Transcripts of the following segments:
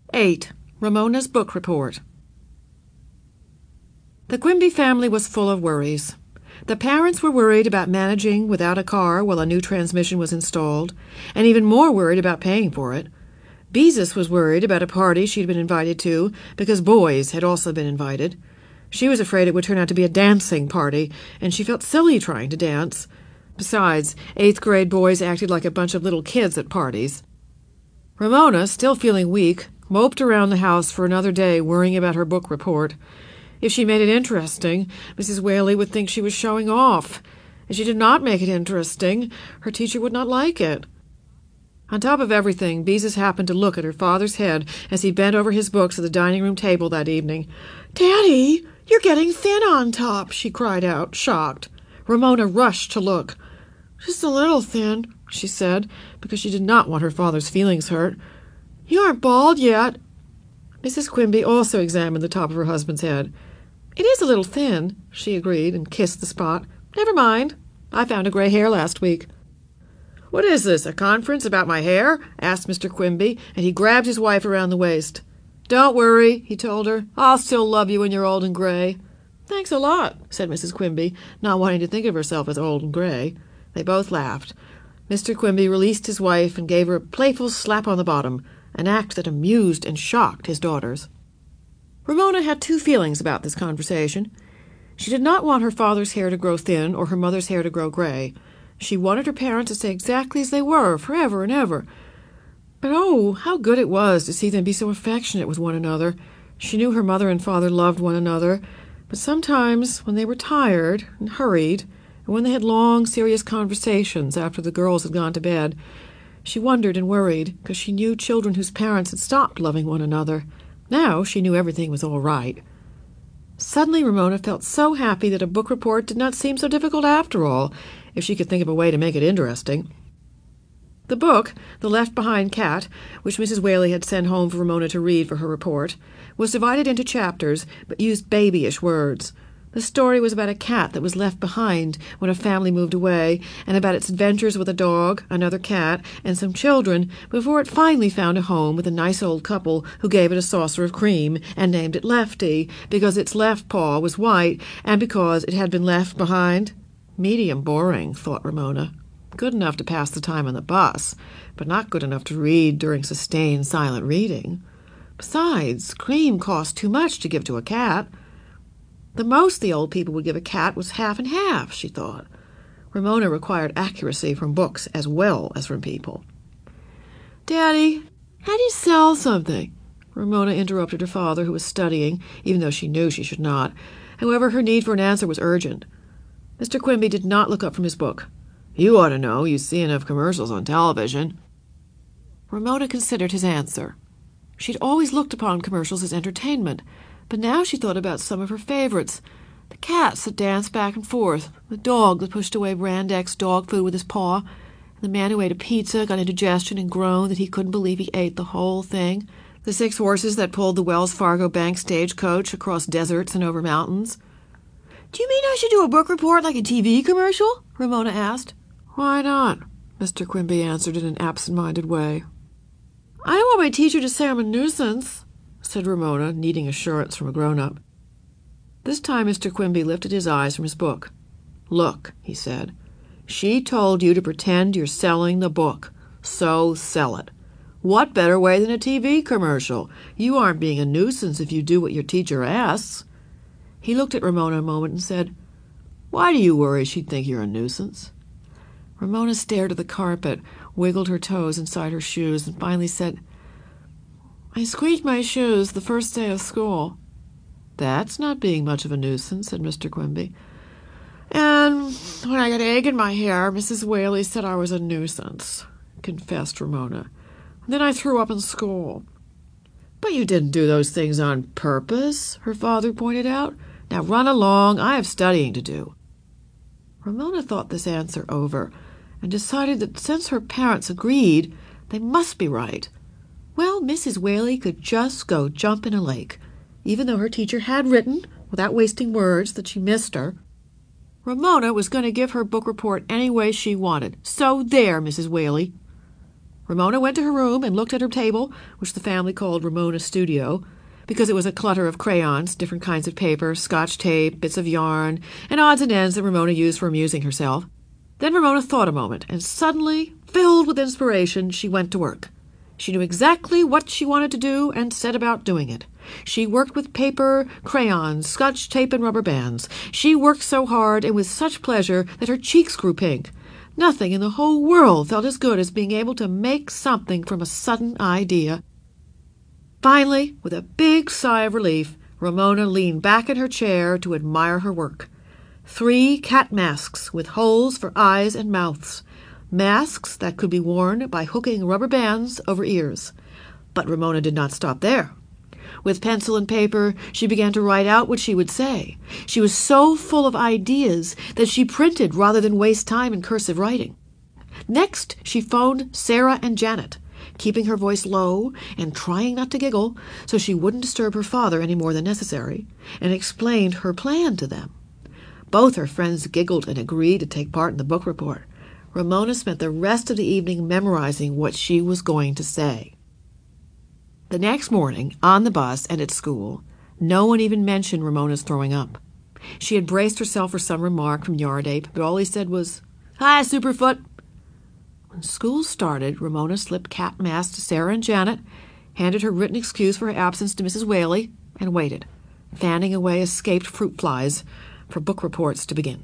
8. Ramona's Book Report. The Quimby family was full of worries. The parents were worried about managing without a car while a new transmission was installed, and even more worried about paying for it. Beezus was worried about a party she'd been invited to because boys had also been invited. She was afraid it would turn out to be a dancing party, and she felt silly trying to dance. Besides, 8th grade boys acted like a bunch of little kids at parties. Ramona, still feeling weak, moped around the house for another day worrying about her book report. If she made it interesting, Mrs. Whaley would think she was showing off. If she did not make it interesting, her teacher would not like it. On top of everything, Beezus happened to look at her father's head as he bent over his books at the dining-room table that evening. "Daddy, you're getting thin on top," she cried out, shocked. Ramona rushed to look. "Just a little thin," she said, because she did not want her father's feelings hurt. "You aren't bald yet." Mrs. Quimby also examined the top of her husband's head. "It is a little thin," she agreed, and kissed the spot. "Never mind. I found a gray hair last week." "What is this, a conference about my hair?" asked Mr. Quimby, and he grabbed his wife around the waist. "Don't worry," he told her. "I'll still love you when you're old and gray." "Thanks a lot," said Mrs. Quimby, not wanting to think of herself as old and gray. They both laughed. Mr. Quimby released his wife and gave her a playful slap on the bottom, an act that amused and shocked his daughters. Ramona had two feelings about this conversation. She did not want her father's hair to grow thin or her mother's hair to grow gray. She wanted her parents to stay exactly as they were, forever and ever. But oh, how good it was to see them be so affectionate with one another. She knew her mother and father loved one another, but sometimes when they were tired and hurried, and when they had long, serious conversations after the girls had gone to bed, she wondered and worried because she knew children whose parents had stopped loving one another. Now she knew everything was all right. Suddenly Ramona felt so happy that a book report did not seem so difficult after all, if she could think of a way to make it interesting. The book, The Left Behind Cat, which Mrs. Whaley had sent home for Ramona to read for her report, was divided into chapters but used babyish words. The story was about a cat that was left behind when a family moved away, and about its adventures with a dog, another cat, and some children before it finally found a home with a nice old couple who gave it a saucer of cream and named it Lefty because its left paw was white and because it had been left behind. Medium boring, thought Ramona. Good enough to pass the time on the bus, but not good enough to read during sustained silent reading. Besides, cream cost too much to give to a cat. The most the old people would give a cat was half and half, she thought. Ramona required accuracy from books as well as from people. "Daddy, how do you sell something?" Ramona interrupted her father, who was studying, even though she knew she should not. However, her need for an answer was urgent. Mr. Quimby did not look up from his book. "You ought to know. You see enough commercials on television." Ramona considered his answer. She'd always looked upon commercials as entertainment, but now she thought about some of her favorites. The cats that danced back and forth, the dog that pushed away Brand X dog food with his paw, and the man who ate a pizza, got indigestion, and groaned that he couldn't believe he ate the whole thing, the 6 horses that pulled the Wells Fargo Bank stagecoach across deserts and over mountains. "Do you mean I should do a book report like a TV commercial?" Ramona asked. "Why not?" Mr. Quimby answered in an absent-minded way. "I don't want my teacher to say I'm a nuisance," said Ramona, needing assurance from a grown-up. This time Mr. Quimby lifted his eyes from his book. "Look," he said, "she told you to pretend you're selling the book, so sell it. What better way than a TV commercial? You aren't being a nuisance if you do what your teacher asks." He looked at Ramona a moment and said, "Why do you worry she'd think you're a nuisance?" Ramona stared at the carpet, wiggled her toes inside her shoes, and finally said, "I squeaked my shoes the first day of school." "That's not being much of a nuisance," said Mr. Quimby. "And when I got egg in my hair, Mrs. Whaley said I was a nuisance," confessed Ramona. "Then I threw up in school." "But you didn't do those things on purpose," her father pointed out. "Now run along. I have studying to do." Ramona thought this answer over and decided that since her parents agreed, they must be right. Well, Mrs. Whaley could just go jump in a lake, even though her teacher had written, without wasting words, that she missed her. Ramona was going to give her book report any way she wanted. So there, Mrs. Whaley. Ramona went to her room and looked at her table, which the family called Ramona's studio, because it was a clutter of crayons, different kinds of paper, Scotch tape, bits of yarn, and odds and ends that Ramona used for amusing herself. Then Ramona thought a moment, and suddenly, filled with inspiration, she went to work. She knew exactly what she wanted to do and set about doing it. She worked with paper, crayons, Scotch tape, and rubber bands. She worked so hard and with such pleasure that her cheeks grew pink. Nothing in the whole world felt as good as being able to make something from a sudden idea. Finally, with a big sigh of relief, Ramona leaned back in her chair to admire her work. 3 cat masks with holes for eyes and mouths. Masks that could be worn by hooking rubber bands over ears. But Ramona did not stop there. With pencil and paper, she began to write out what she would say. She was so full of ideas that she printed rather than waste time in cursive writing. Next, she phoned Sarah and Janet, keeping her voice low and trying not to giggle so she wouldn't disturb her father any more than necessary, and explained her plan to them. Both her friends giggled and agreed to take part in the book report. Ramona spent the rest of the evening memorizing what she was going to say. The next morning, on the bus and at school, no one even mentioned Ramona's throwing up. She had braced herself for some remark from Yardape, but all he said was, "Hi, Superfoot." When school started, Ramona slipped cat masks to Sarah and Janet, handed her written excuse for her absence to Mrs. Whaley, and waited, fanning away escaped fruit flies, for book reports to begin.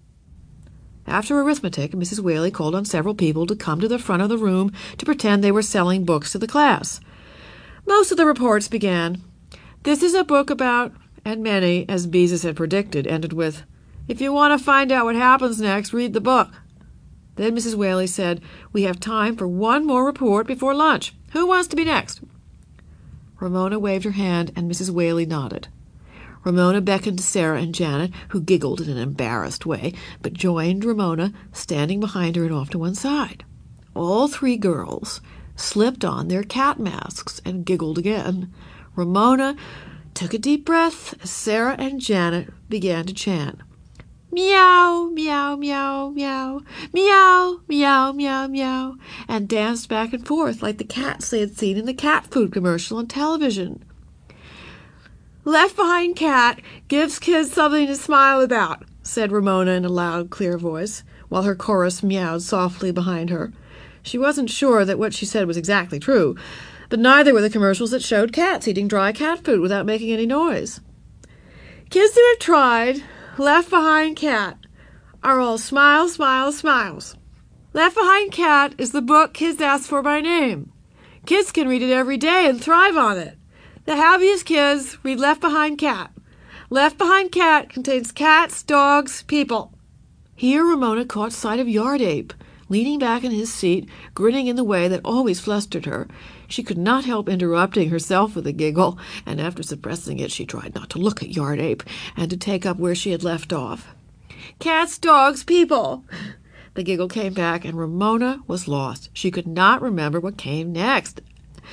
After arithmetic, Mrs. Whaley called on several people to come to the front of the room to pretend they were selling books to the class. Most of the reports began, "This is a book about," and many, as Beezus had predicted, ended with, "If you want to find out what happens next, read the book." Then Mrs. Whaley said, "We have time for one more report before lunch. Who wants to be next?" Ramona waved her hand, and Mrs. Whaley nodded. Ramona beckoned to Sarah and Janet, who giggled in an embarrassed way, but joined Ramona, standing behind her and off to one side. All 3 girls slipped on their cat masks and giggled again. Ramona took a deep breath as Sarah and Janet began to chant, "Meow, meow, meow, meow, meow, meow, meow, meow," and danced back and forth like the cats they had seen in the cat food commercial on television. "Left Behind Cat gives kids something to smile about," said Ramona in a loud, clear voice, while her chorus meowed softly behind her. She wasn't sure that what she said was exactly true, but neither were the commercials that showed cats eating dry cat food without making any noise. "Kids who have tried Left Behind Cat are all smiles, smiles, smiles. Left Behind Cat is the book kids ask for by name. Kids can read it every day and thrive on it. The happiest kids read Left Behind Cat. Left Behind Cat contains cats, dogs, people." Here Ramona caught sight of Yardape, leaning back in his seat, grinning in the way that always flustered her. She could not help interrupting herself with a giggle, and after suppressing it, she tried not to look at Yardape and to take up where she had left off. "Cats, dogs, people." The giggle came back, and Ramona was lost. She could not remember what came next.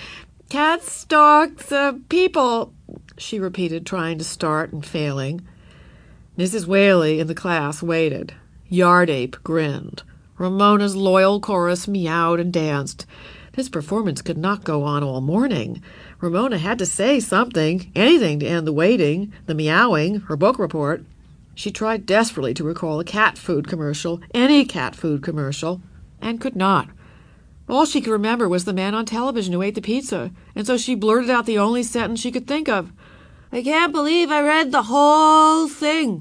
"Cats, dogs, people," she repeated, trying to start and failing. Mrs. Whaley in the class waited. Yardape grinned. Ramona's loyal chorus meowed and danced. This performance could not go on all morning. Ramona had to say something, anything to end the waiting, the meowing, her book report. She tried desperately to recall a cat food commercial, any cat food commercial, and could not. All she could remember was the man on television who ate the pizza, and so she blurted out the only sentence she could think of. "I can't believe I read the whole thing."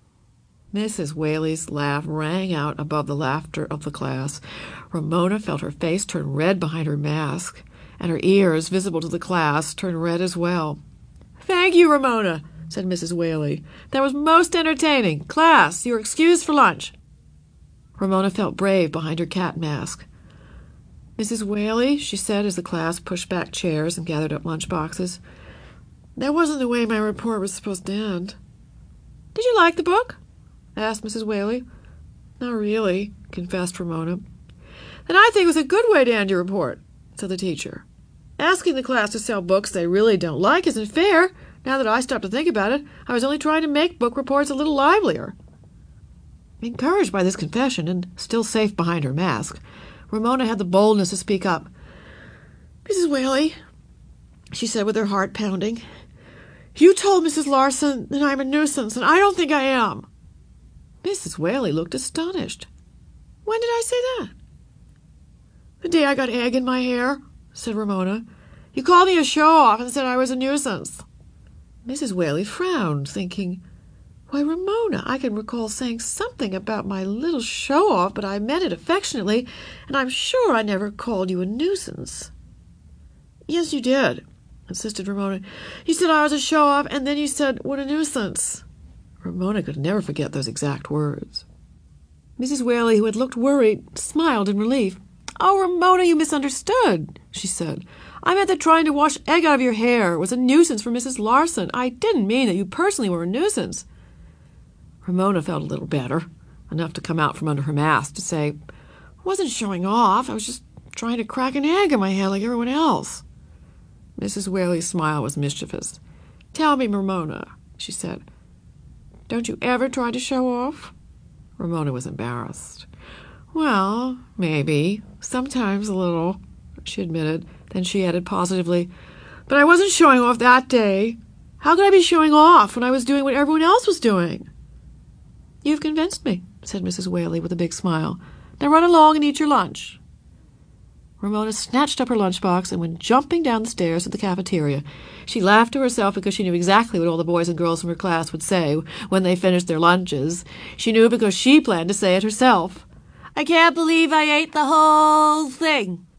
Mrs. Whaley's laugh rang out above the laughter of the class. Ramona felt her face turn red behind her mask, and her ears, visible to the class, turned red as well. "Thank you, Ramona," said Mrs. Whaley. "That was most entertaining. Class, you're excused for lunch." Ramona felt brave behind her cat mask. "Mrs. Whaley," she said as the class pushed back chairs and gathered up lunch boxes, "that wasn't the way my report was supposed to end." "Did you like the book?" asked Mrs. Whaley. "Not really," confessed Ramona. "Then I think it was a good way to end your report," said the teacher. "Asking the class to sell books they really don't like isn't fair. Now that I stop to think about it, I was only trying to make book reports a little livelier." Encouraged by this confession, and still safe behind her mask, Ramona had the boldness to speak up. "Mrs. Whaley," she said with her heart pounding, "you told Mrs. Larson that I'm a nuisance, and I don't think I am." Mrs. Whaley looked astonished. "When did I say that?" "The day I got egg in my hair," said Ramona. "You called me a show-off and said I was a nuisance." Mrs. Whaley frowned, thinking, "Why, Ramona, I can recall saying something about my little show-off, but I meant it affectionately, and I'm sure I never called you a nuisance." "Yes, you did," insisted Ramona. "You said I was a show-off, and then you said, 'what a nuisance.'" Ramona could never forget those exact words. Mrs. Whaley, who had looked worried, smiled in relief. "Oh, Ramona, you misunderstood," she said. "I meant that trying to wash egg out of your hair was a nuisance for Mrs. Larson. I didn't mean that you personally were a nuisance." Ramona felt a little better, enough to come out from under her mask to say, "I wasn't showing off. I was just trying to crack an egg in my head like everyone else." Mrs. Whaley's smile was mischievous. "Tell me, Ramona," she said, "don't you ever try to show off?" Ramona was embarrassed. "Well, maybe. Sometimes a little," she admitted. Then she added positively, "But I wasn't showing off that day. How could I be showing off when I was doing what everyone else was doing?" "You've convinced me," said Mrs. Whaley with a big smile. "Now run along and eat your lunch." Ramona snatched up her lunchbox and went jumping down the stairs to the cafeteria. She laughed to herself because she knew exactly what all the boys and girls from her class would say when they finished their lunches. She knew because she planned to say it herself. "I can't believe I ate the whole thing."